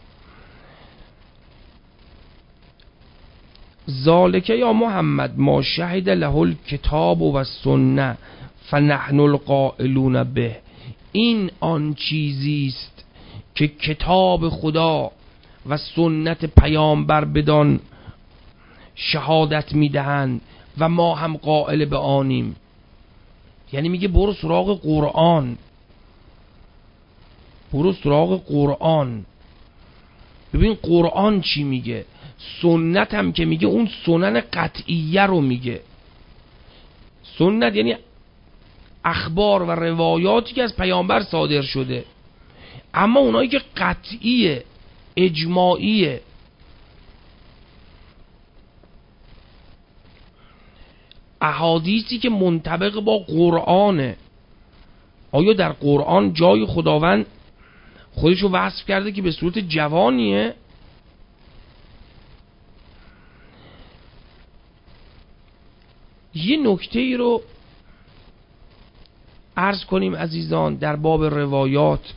ذالک یا محمد ما شهد له الکتاب و السنه فنحن القائلون به. این آن چیزی است که کتاب خدا و سنت پیامبر بدان شهادت میدهند و ما هم قائل به آنیم. یعنی میگه برو سراغ قرآن، برو سراغ قرآن، ببین قرآن چی میگه. سنت هم که میگه اون سنن قطعیه رو میگه. سنت یعنی اخبار و روایاتی که از پیامبر صادر شده، اما اونایی که قطعیه، اجماعیه، احادیثی که منطبق با قرآنه. آیا در قرآن جای خداوند خودشو وصف کرده که به صورت جوانیه؟ یه نکته ای رو عرض کنیم عزیزان در باب روایات.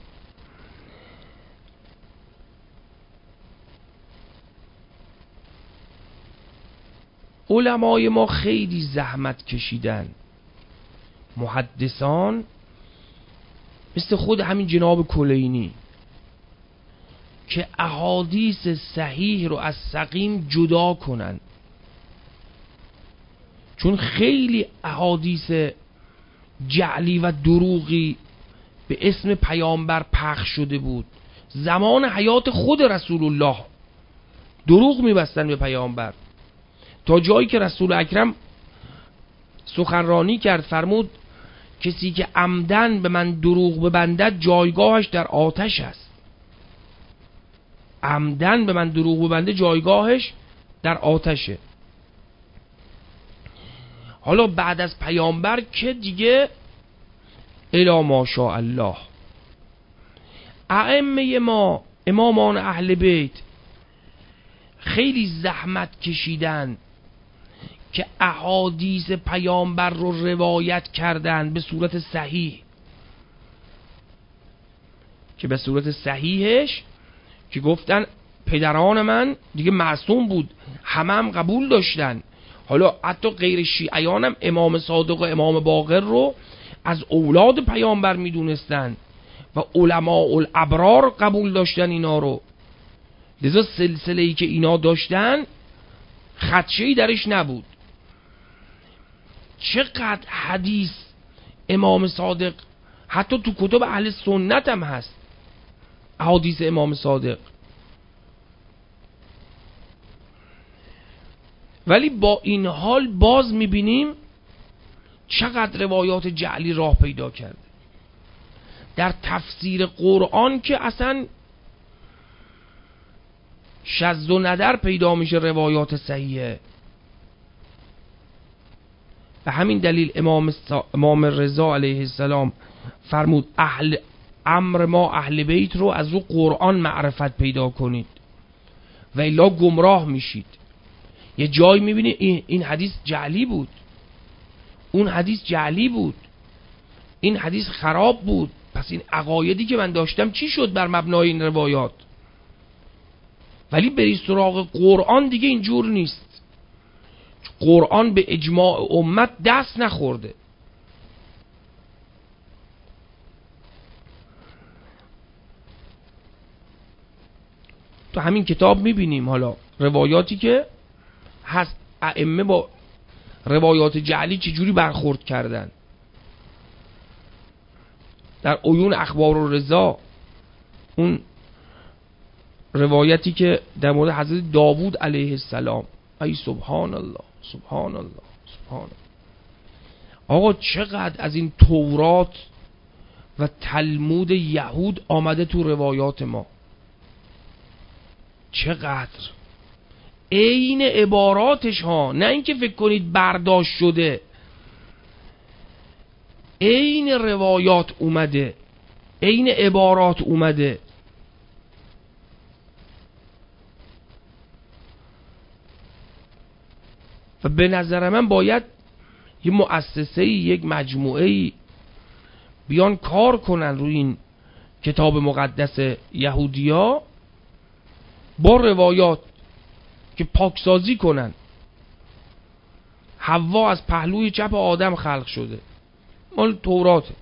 علمای ما خیلی زحمت کشیدن، محدثان مثل خود همین جناب کلینی، که احادیث صحیح رو از سقیم جدا کنن، چون خیلی احادیث جعلی و دروغی به اسم پیامبر پخش شده بود. زمان حیات خود رسول الله دروغ میبستن به پیامبر، تا جایی که رسول اکرم سخنرانی کرد، فرمود کسی که عمدن به من دروغ ببندد جایگاهش در آتش است. عمدن به من دروغ ببنده جایگاهش در آتشه. حالا بعد از پیامبر که دیگه الا ماشاء الله، ائمه ما، امامان اهل بیت خیلی زحمت کشیدن که احادیث پیامبر رو روایت کردن به صورت صحیح، که به صورت صحیحش که گفتن پدران من دیگه معصوم بود، همه هم قبول داشتن. حالا حتی غیر شیعیان هم امام صادق و امام باقر رو از اولاد پیامبر میدونستن و علماء الابرار قبول داشتن اینا رو. لذا سلسله‌ای که اینا داشتن خدشه‌ای درش نبود. چقدر حدیث امام صادق حتی تو کتب اهل سنت هم هست، احادیث امام صادق. ولی با این حال باز میبینیم چقدر روایات جعلی راه پیدا کرده. در تفسیر قرآن که اصلا شذ و ندر پیدا میشه روایات صحیحه. به همین دلیل امام, سا... امام رضا علیه السلام فرمود اهل امر ما اهل بیت رو از رو قرآن معرفت پیدا کنید و الا گمراه میشید. یه جایی میبینی این, این حدیث جعلی بود، اون حدیث جعلی بود، این حدیث خراب بود، پس این عقایدی که من داشتم چی شد بر مبنای این روایات؟ ولی بری سراغ قرآن دیگه اینجور نیست. قرآن به اجماع امت دست نخورده. تو همین کتاب میبینیم حالا روایاتی که هست، ائمه با روایات جعلی چجوری برخورد کردن. در عیون اخبار الرضا اون روایتی که در مورد حضرت داوود علیه السلام، ای سبحان الله سبحان الله سبحان الله. آقا چقدر از این تورات و تلمود یهود آمده تو روایات ما، چقدر عین عباراتش ها، نه اینکه فکر کنید برداشت شده، عین روایات اومده، عین عبارات اومده. و به نظر من باید یه مؤسسه، یک مجموعه بیان کار کنن روی این کتاب مقدس یهودیا با روایات که پاکسازی کنن. حوا از پهلوی چپ آدم خلق شده، مال توراته.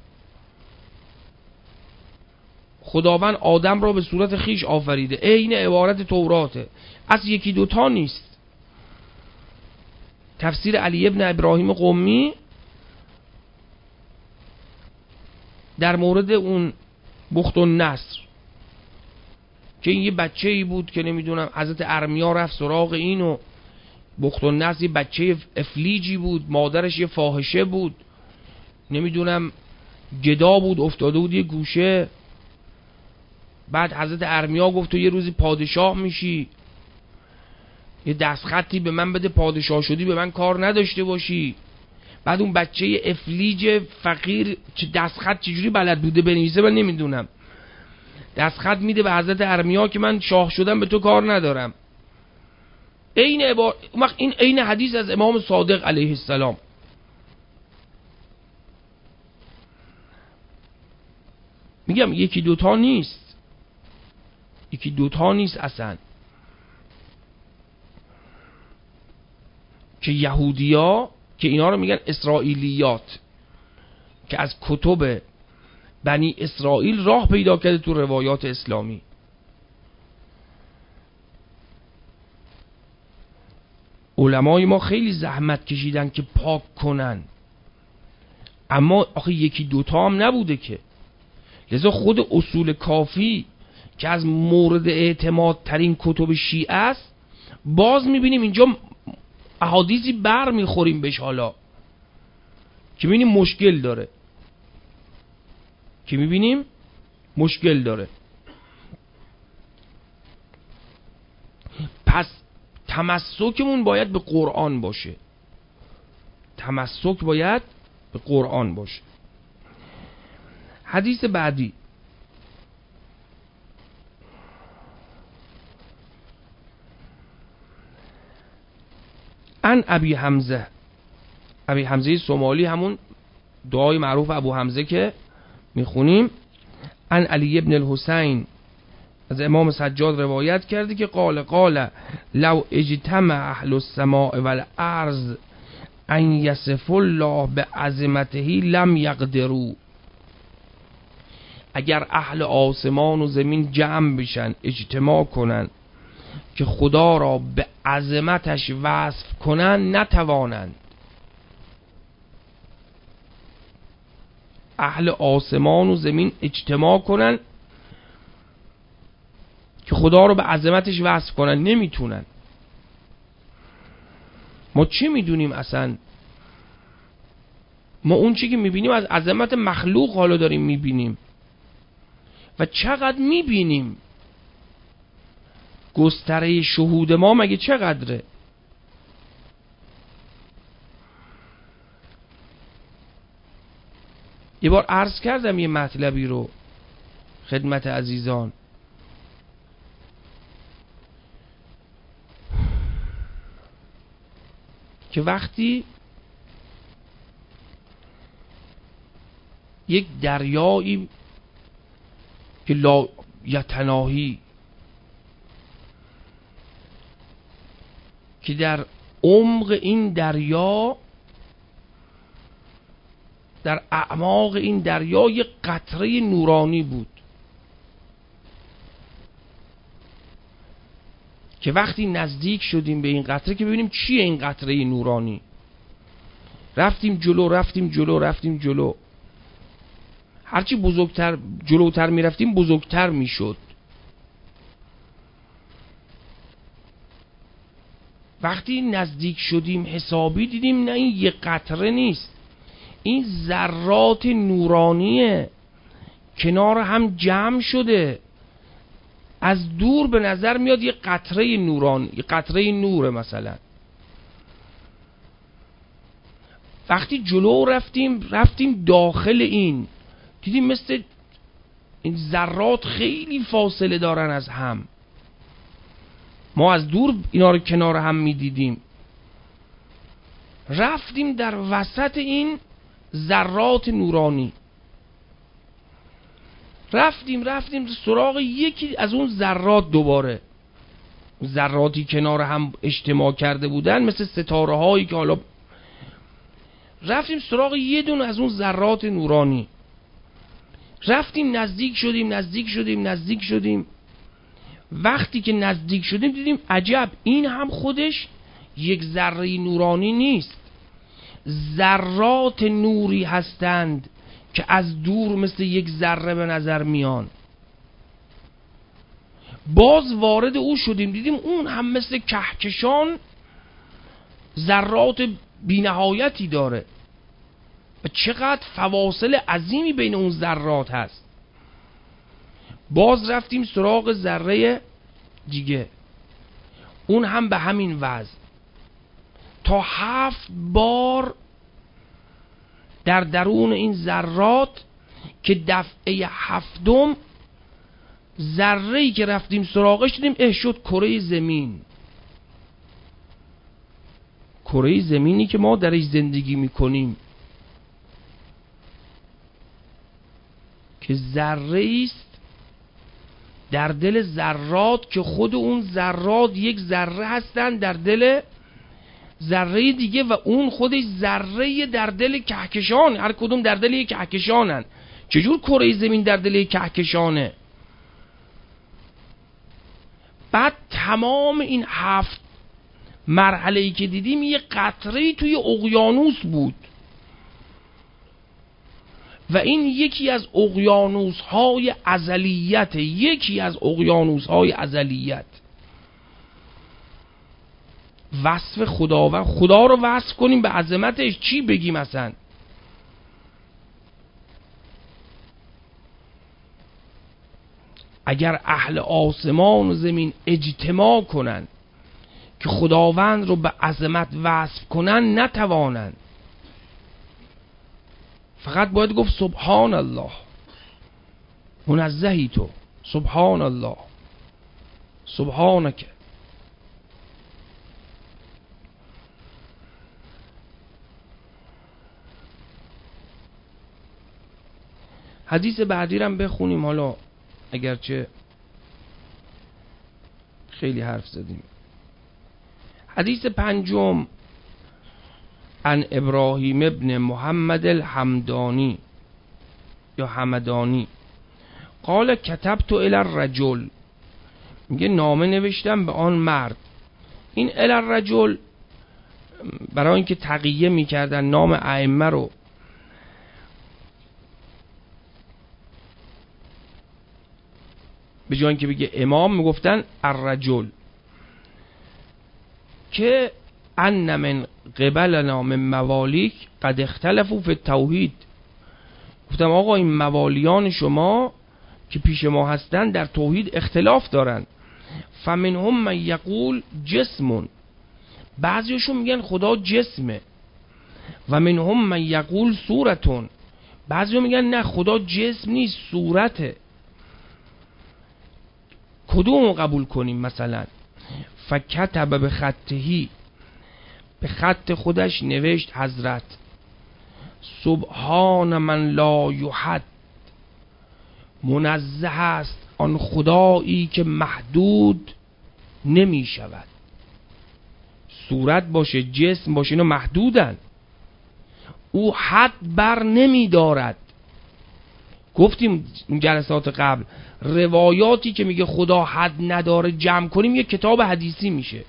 خداوند آدم را به صورت خیش آفریده، عین عبارت توراته، از یکی دوتا نیست. تفسیر علی ابن ابراهیم قمی در مورد اون بخت النصر که این یه بچه ای بود که نمیدونم حضرت ارمیا رفت سراغ اینو، بخت النصر یه بچه افلیجی بود، مادرش یه فاحشه بود، نمیدونم گدا بود، افتاده بود یه گوشه. بعد حضرت ارمیا گفت تو یه روزی پادشاه میشی، یه دستخطی به من بده، پادشاه شدی به من کار نداشته باشی. بعد اون بچه افلیج فقیر چه دستخط چجوری بلد بوده بنویسه من نمیدونم، دستخط میده به حضرت ارمیا که من شاه شدم به تو کار ندارم. این عبار... این این حدیث از امام صادق علیه السلام. میگم یکی دوتا نیست، یکی دوتا نیست اصلا، که یهودیا که اینا رو میگن اسرائیلیات، که از کتب بنی اسرائیل راه پیدا کرده تو روایات اسلامی. علمای ما خیلی زحمت کشیدن که پاک کنن، اما آخه یکی دوتا هم نبوده که. لذا خود اصول کافی که از مورد اعتماد ترین کتب شیعه است، باز میبینیم اینجا احادیثی بر میخوریم بهش، حالا که میبینیم مشکل داره، که میبینیم مشکل داره. پس تمسکمون باید به قرآن باشه، تمسک باید به قرآن باشه. حدیث بعدی ان ابی حمزه، ابی حمزه سومالی، همون دعای معروف ابو حمزه که میخونیم. ان علی ابن الحسین، از امام سجاد روایت کرده که قال قال لو اجتمع اهل السماء والارض ان یصف الله بعظمته لم یقدروا. اگر اهل آسمان و زمین جمع بشن، اجتماع کنن که خدا را به عظمتش وصف کنن، نتوانند. اهل آسمان و زمین اجتماع کنن خدا رو به عظمتش وصف کنن، نمیتونن. ما چی میدونیم اصلا؟ ما اون چی که میبینیم از عظمت مخلوق حالا داریم میبینیم و چقدر میبینیم. گستره شهود ما مگه چقدره؟ یه بار عرض کردم یه مطلبی رو خدمت عزیزان، که وقتی یک دریایی که لا یتناهی، که در عمق این دریا، در اعماق این دریا یک قطره نورانی بود که وقتی نزدیک شدیم به این قطره که ببینیم چیه این قطره نورانی، رفتیم جلو رفتیم جلو رفتیم جلو، هرچی بزرگتر جلوتر می رفتیم بزرگتر می شد. وقتی نزدیک شدیم حسابی دیدیم نه این یک قطره نیست، این ذرات نورانیه کنار هم جمع شده. از دور به نظر میاد یه قطره نورانی، یه قطره نوره مثلا. وقتی جلو رفتیم رفتیم داخل این، دیدیم مثل این ذرات خیلی فاصله دارن از هم. ما از دور اینا رو کنار هم میدیدیم، رفتیم در وسط این ذرات نورانی، رفتیم رفتیم سراغ یکی از اون ذرات. دوباره ذراتی کنار هم اجتماع کرده بودن مثل ستاره هایی که حالا، رفتیم سراغ یه دونه از اون ذرات نورانی، رفتیم نزدیک شدیم نزدیک شدیم نزدیک شدیم. وقتی که نزدیک شدیم دیدیم عجب، این هم خودش یک ذره نورانی نیست، ذرات نوری هستند که از دور مثل یک ذره به نظر میان. باز وارد او شدیم دیدیم اون هم مثل کهکشان ذرات بی‌نهایتی داره و چقدر فواصل عظیمی بین اون ذرات هست. باز رفتیم سراغ ذره دیگه، اون هم به همین وضع، تا هفت بار در درون این ذرات که دفعه هفتم ذره‌ای که رفتیم سراغش دیدیم اه شد کره زمین. کره زمینی که ما درش زندگی میکنیم که ذره‌ای است در دل ذرات که خود اون ذرات یک ذره هستن در دل ذره دیگه و اون خودش ذره در دل کهکشان، هر کدوم در دل یک کهکشانن. چجور کره زمین در دل یک کهکشانه؟ بعد تمام این هفت مرحله‌ای که دیدیم یه قطره‌ای توی اقیانوس بود و این یکی از اقیانوس‌های ازلیت، یکی از اقیانوس‌های ازلیت. وصف خداوند، خدا رو وصف کنیم به عظمتش چی بگیم اصلا؟ اگر اهل آسمان و زمین اجتماع کنن که خداوند رو به عظمت وصف کنن نتوانند، فقط باید گفت سبحان الله، منزهی تو، سبحان الله، سبحانک. حدیث بعدی رو هم بخونیم حالا، اگرچه خیلی حرف زدیم. حدیث پنجم، عن ابراهیم ابن محمد الحمدانی یا حمدانی قال کتبت الی الرجل، میگه نامه نوشتم به آن مرد. این الی الرجل برای اینکه تقیه میکردن نام ائمه رو، به جای اینکه بگه امام میگفتن الرجل، که ان من قبلنا من موالیک قد اختلفوا فی التوحید. گفتم آقا این موالیان شما که پیش ما هستن در توحید اختلاف دارن. فمنهم من یقول جسمون، بعضیشون میگن خدا جسمه. و منهم من یقول صورتون، بعضی‌ها میگن نه خدا جسم نیست صورته. کدوم قبول کنیم؟ مثلا فکتب به خطهی، به خط خودش نوشت حضرت سبحان من لا یحد، منزه است آن خدایی که محدود نمی شود. صورت باشه جسم باشه اینا محدودن، او حد بر نمی دارد. گفتیم جلسات قبل روایاتی که میگه خدا حد نداره جمع کنیم یه کتاب حدیثی میشه.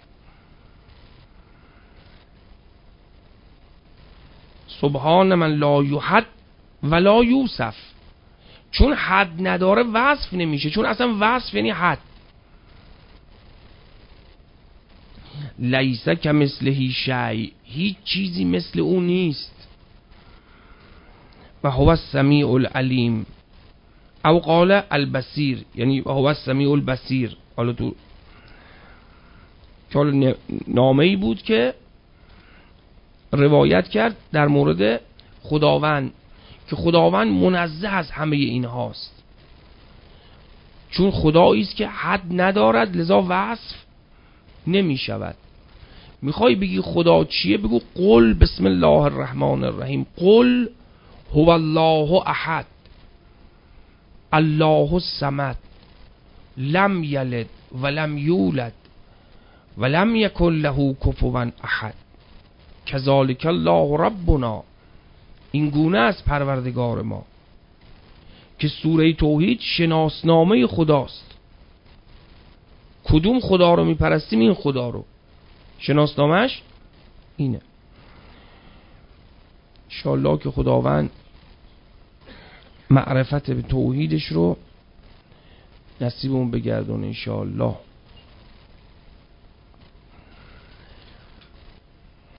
سبحان من لا یحد ولا یوصف، چون حد نداره وصف نمیشه، چون اصلا وصف یعنی حد. لیس کمثله شیء، هیچ چیزی مثل اون نیست. و هو السمیع العلیم، او قال البصیر، یعنی هو السمیع البصیر. حالا تو که نامه ای بود که روایت کرد در مورد خداوند که خداوند منزه از همه این هاست، چون خدایی است که حد ندارد لذا وصف نمی شود. میخوای بگی خدا چیه؟ بگو قل بسم الله الرحمن الرحیم، قل هو الله احد الله الصمد لم یلد ولم یولد ولم یکن له کفوا احد کذالک الله ربنا. این گونه است پروردگار ما، که سوره توحید شناسنامه خداست. کدوم خدا رو میپرستیم؟ این خدا رو، شناسنامهش اینه. انشاءالله که خداوند معرفت به توحیدش رو نصیبمون بگردونه انشاءالله.